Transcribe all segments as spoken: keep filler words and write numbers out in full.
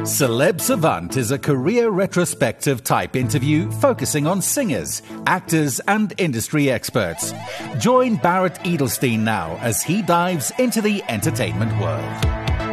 Celeb Savant is a career retrospective type interview focusing on singers, actors, and industry experts. Join Barrett Edelstein now as he dives into the entertainment world.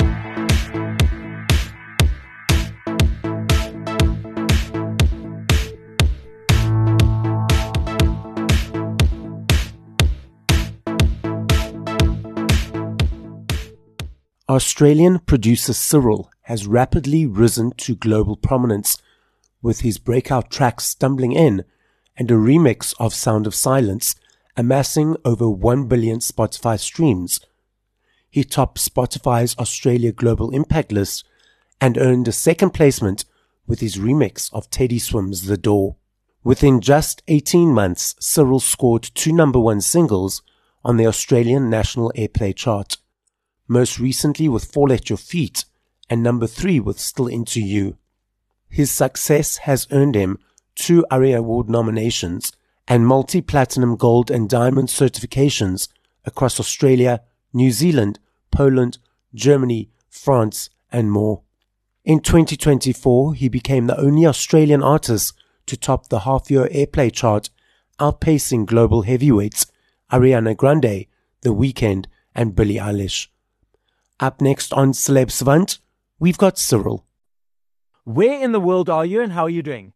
Australian producer Cyril has rapidly risen to global prominence, with his breakout track Stumbling In and a remix of Sound of Silence amassing over one billion Spotify streams. He topped Spotify's Australia Global Impact list and earned a second placement with his remix of Teddy Swims' The Door. Within just eighteen months, Cyril scored two number one singles on the Australian National Airplay chart, most recently with Fall at Your Feet, and number three with Still Into You. His success has earned him two ARIA Award nominations and multi-platinum gold and diamond certifications across Australia, New Zealand, Poland, Germany, France, and more. In twenty twenty-four, he became the only Australian artist to top the half-year Airplay chart, outpacing global heavyweights Ariana Grande, The Weeknd, and Billie Eilish. Up next on Celeb Savant, we've got Cyril. Where in the world are you and how are you doing?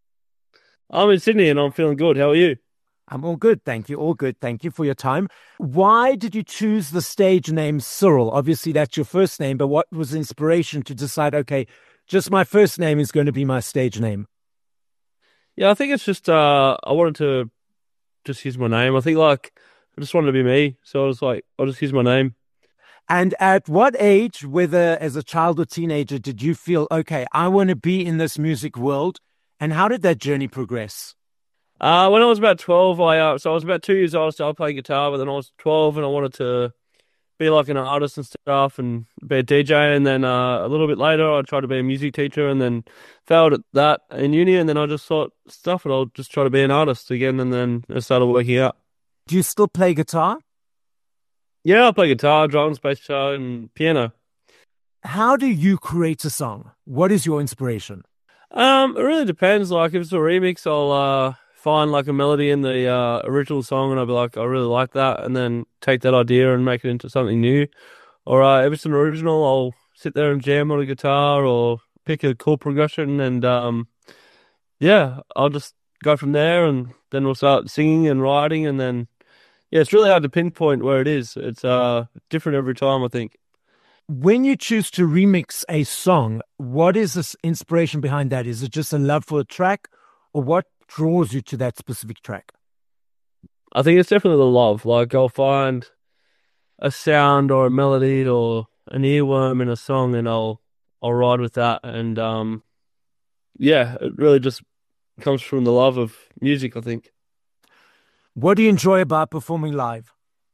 I'm in Sydney and I'm feeling good. How are you? I'm all good, thank you. All good. Thank you for your time. Why did you choose the stage name Cyril? Obviously, that's your first name, but what was the inspiration to decide, okay, just my first name is going to be my stage name? Yeah, I think it's just, uh, I wanted to just use my name. I think, like, I just wanted to be me. So I was like, I'll just use my name. And at what age, whether as a child or teenager, did you feel, okay, I want to be in this music world? And how did that journey progress? Uh, when I was about twelve, I uh, so I was about two years old, I started playing guitar, but then I was twelve and I wanted to be like an artist and stuff and be a D J. And then uh, a little bit later, I tried to be a music teacher and then failed at that in uni. And then I just thought, stuff it, I'll just try to be an artist again. And then it started working out. Do you still play guitar? Yeah, I play guitar, drums, bass guitar, and piano. How do you create a song? What is your inspiration? Um, it really depends. Like, if it's a remix, I'll uh, find like a melody in the uh, original song, and I'll be like, I really like that, and then take that idea and make it into something new. Or uh, if it's an original, I'll sit there and jam on a guitar, or pick a chord progression, and um, yeah, I'll just go from there, and then we'll start singing and writing, and then. Yeah, it's really hard to pinpoint where it is. It's uh different every time, I think. When you choose to remix a song, what is the inspiration behind that? Is it just a love for a track, or what draws you to that specific track? I think it's definitely the love. Like, I'll find a sound or a melody or an earworm in a song, and I'll I'll ride with that. And um, yeah, it really just comes from the love of music, I think. What do you enjoy about performing live?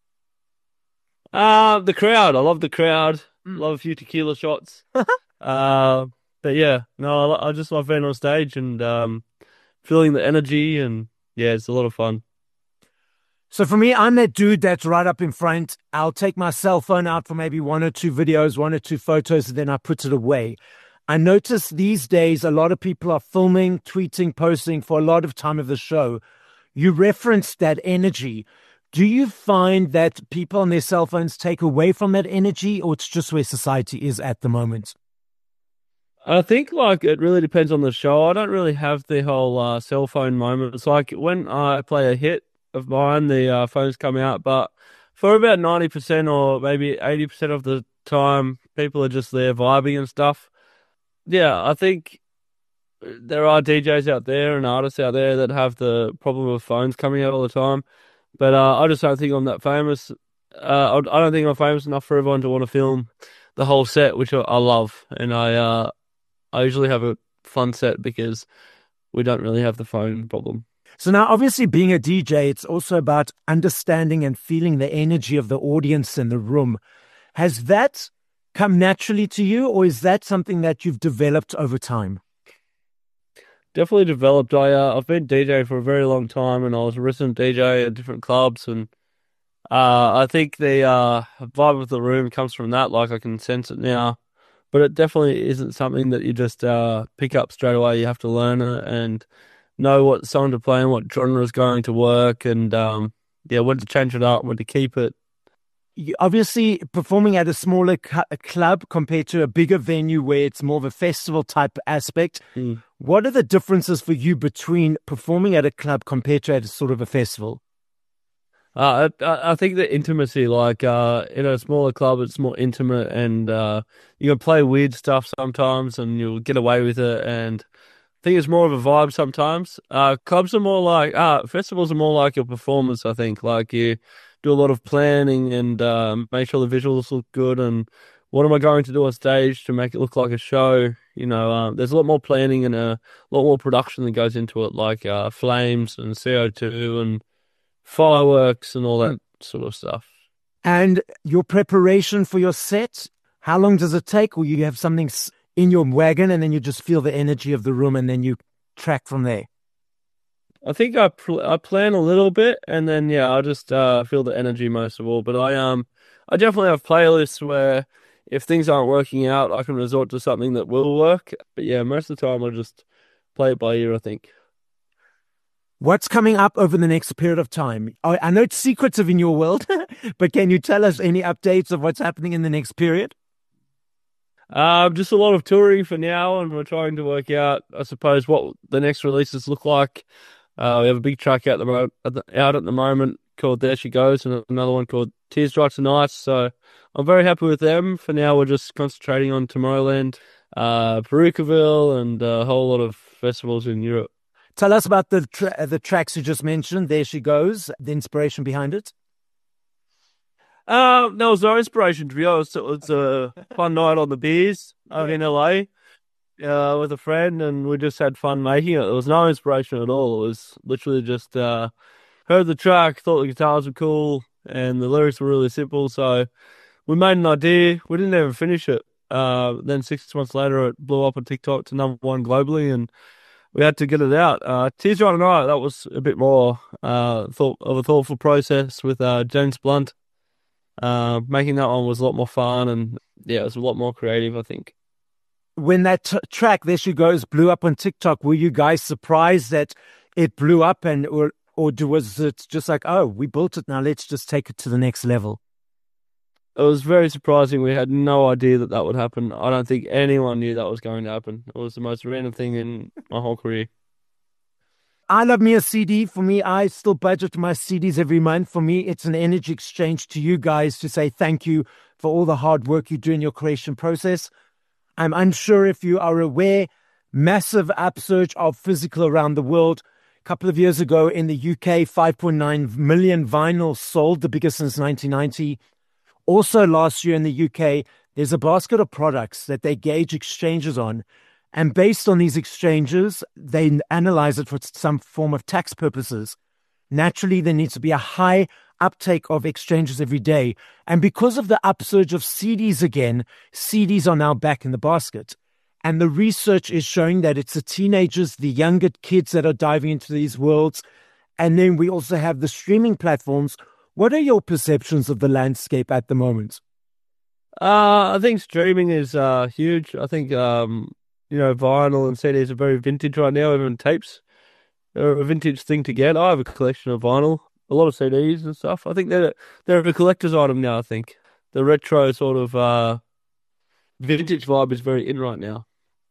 Uh, the crowd. I love the crowd. Mm. Love a few tequila shots. uh, but yeah, no, I, I just love being on stage and um, feeling the energy, and yeah, it's a lot of fun. So for me, I'm that dude that's right up in front. I'll take my cell phone out for maybe one or two videos, one or two photos, and then I put it away. I notice these days a lot of people are filming, tweeting, posting for a lot of time of the show. You referenced that energy. Do you find that people on their cell phones take away from that energy, or it's just where society is at the moment? I think, like, it really depends on the show. I don't really have the whole uh, cell phone moment. It's like when I play a hit of mine, the uh, phones come out. But for about ninety percent or maybe eighty percent of the time, people are just there vibing and stuff. Yeah, I think there are D Js out there and artists out there that have the problem of phones coming out all the time. But uh, I just don't think I'm that famous. Uh, I don't think I'm famous enough for everyone to want to film the whole set, which I, I love. And I uh, I usually have a fun set because we don't really have the phone problem. So now, obviously, being a D J, it's also about understanding and feeling the energy of the audience in the room. Has that come naturally to you, or is that something that you've developed over time? Definitely developed. I, uh, I've been DJing for a very long time, and I was a resident D J at different clubs, and uh, I think the uh, vibe of the room comes from that. Like, I can sense it now but it definitely isn't something that you just uh, pick up straight away. You have to learn it and know what song to play and what genre is going to work, and um, yeah, when to change it up, when to keep it. You- Obviously, performing at a smaller cu- a club compared to a bigger venue where it's more of a festival type aspect, Mm. what are the differences for you between performing at a club compared to at a sort of a festival? Uh, I, I think the intimacy, like uh, in a smaller club, it's more intimate, and uh, you can play weird stuff sometimes, and you'll get away with it. And I think it's more of a vibe sometimes. Uh, clubs are more like uh, festivals are more like your performance. I think like you do a lot of planning and um, make sure the visuals look good, and what am I going to do on stage to make it look like a show? You know, um, there's a lot more planning and a lot more production that goes into it, like uh, flames and C O two and fireworks and all that sort of stuff. And your preparation for your set, how long does it take? Or you have something s- in your wagon and then you just feel the energy of the room and then you track from there? I think I pl I plan a little bit, and then yeah, I just uh, feel the energy most of all. But I um I definitely have playlists where if things aren't working out, I can resort to something that will work. But yeah, most of the time I just play it by ear, I think. What's coming up over the next period of time? I, I know it's secretive in your world, but can you tell us any updates of what's happening in the next period? Um, just a lot of touring for now, and we're trying to work out, I suppose, what the next releases look like. Uh, we have a big track out, the mo at the, out at the moment called There She Goes, and another one called Tears Dry Tonight. So I'm very happy with them. For now, we're just concentrating on Tomorrowland, uh, Perucaville, and a whole lot of festivals in Europe. Tell us about the tra- the tracks you just mentioned. There She Goes, the inspiration behind it. Uh, there was no inspiration, to be honest. It was a fun night on the beers over in L A uh, with a friend, and we just had fun making it. There was no inspiration at all. It was literally just uh, heard the track, thought the guitars were cool, and the lyrics were really simple. So we made an idea. We didn't even finish it. Uh, then six months later, it blew up on TikTok to number one globally, and we had to get it out. Uh, Tears Dry Tonight, that was a bit more uh, thought of a thoughtful process with uh, James Blunt. Uh, making that one was a lot more fun, and yeah, it was a lot more creative, I think. When that t- track There She Goes blew up on TikTok, were you guys surprised that it blew up, and or or do- was it just like, oh, we built it, now let's just take it to the next level? It was very surprising. We had no idea that that would happen. I don't think anyone knew that was going to happen. It was the most random thing in my whole career. I love me a C D. For me, I still budget my C Ds every month. For me, it's an energy exchange to you guys to say thank you for all the hard work you do in your creation process. I'm unsure if you are aware, massive upsurge of physical around the world. A couple of years ago in the U K, five point nine million vinyls sold, the biggest since nineteen ninety. Also last year in the U K, there's a basket of products that they gauge exchanges on. And based on these exchanges, they analyze it for some form of tax purposes. Naturally, there needs to be a high uptake of exchanges every day. And because of the upsurge of C Ds again, C Ds are now back in the basket. And the research is showing that it's the teenagers, the younger kids that are diving into these worlds. And then we also have the streaming platforms. What are your perceptions of the landscape at the moment? Uh, I think streaming is uh, huge. I think, um, you know, vinyl and C Ds are very vintage right now, even tapes. They're a vintage thing to get. I have a collection of vinyl, a lot of C Ds and stuff. I think they're, they're a collector's item now, I think. The retro sort of uh, vintage vibe is very in right now.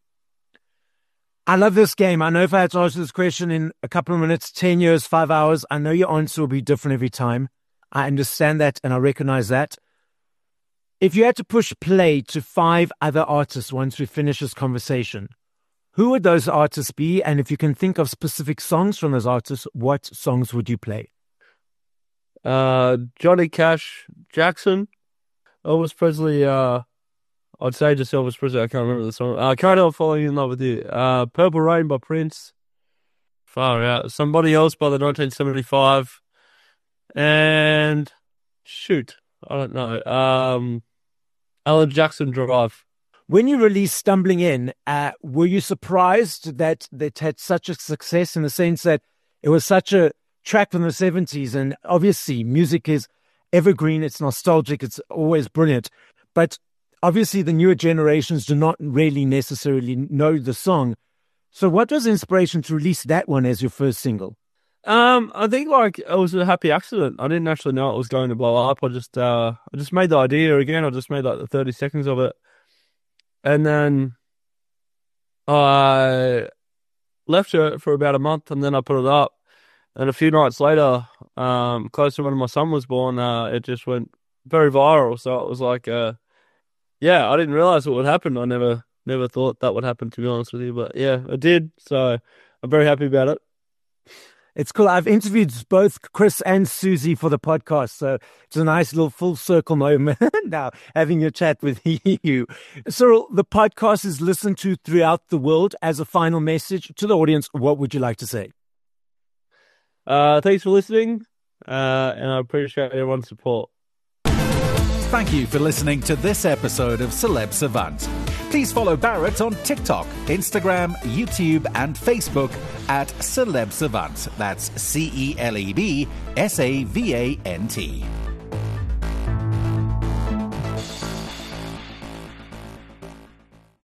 I love this game. I know if I had to ask this question in a couple of minutes, ten years, five hours, I know your answer will be different every time. I understand that and I recognize that. If you had to push play to five other artists once we finish this conversation, who would those artists be? And if you can think of specific songs from those artists, what songs would you play? Uh, Johnny Cash, Jackson, Elvis Presley, uh, I'd say just Elvis Presley, I can't remember the song. Uh, Can't Help Falling in Love with You. Uh, Purple Rain by Prince. Far out. Somebody Else by the nineteen seventy-five. And, shoot, I don't know. Um, Alan Jackson Drive. When you released Stumbling In, uh, were you surprised that it had such a success in the sense that it was such a track from the seventies? And obviously, music is evergreen, it's nostalgic, it's always brilliant. But obviously the newer generations do not really necessarily know the song. So what was the inspiration to release that one as your first single? Um, I think like it was a happy accident. I didn't actually know it was going to blow up. I just, uh, I just made the idea again. I just made like the thirty seconds of it, and then I left it for about a month, and then I put it up. And a few nights later, um, close to when my son was born, uh, it just went very viral. So it was like, uh, yeah, I didn't realize what would happen. I never, never thought that would happen, to be honest with you. But yeah, it did. So I'm very happy about it. It's cool. I've interviewed both Chris and Susie for the podcast, so it's a nice little full circle moment now, having a chat with you. Cyril, the podcast is listened to throughout the world. As a final message to the audience, what would you like to say? Uh, thanks for listening, uh, and I appreciate everyone's support. Thank you for listening to this episode of Celeb Savant. Please follow Barrett on TikTok, Instagram, YouTube, and Facebook at Celeb Savant. That's C E L E B S A V A N T.